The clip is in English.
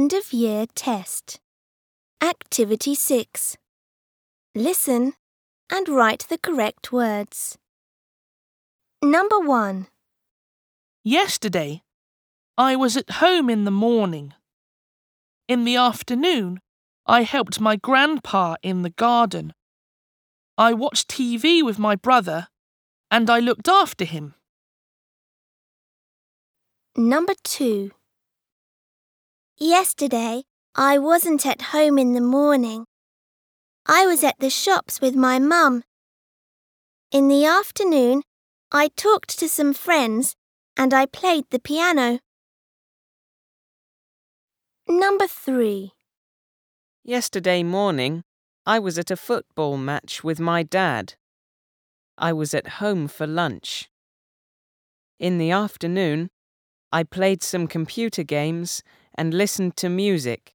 end-of-year test. Activity 6. Listen and write the correct words. Number 1. Yesterday, I was at home in the morning. In the afternoon, I helped my grandpa in the garden. I watched TV with my brother and I looked after him. Number 2. Yesterday, I wasn't at home in the morning. I was at the shops with my mum. In the afternoon, I talked to some friends and I played the piano. Number 3. Yesterday morning, I was at a football match with my dad. I was at home for lunch. In the afternoon, I played some computer games and listened to music.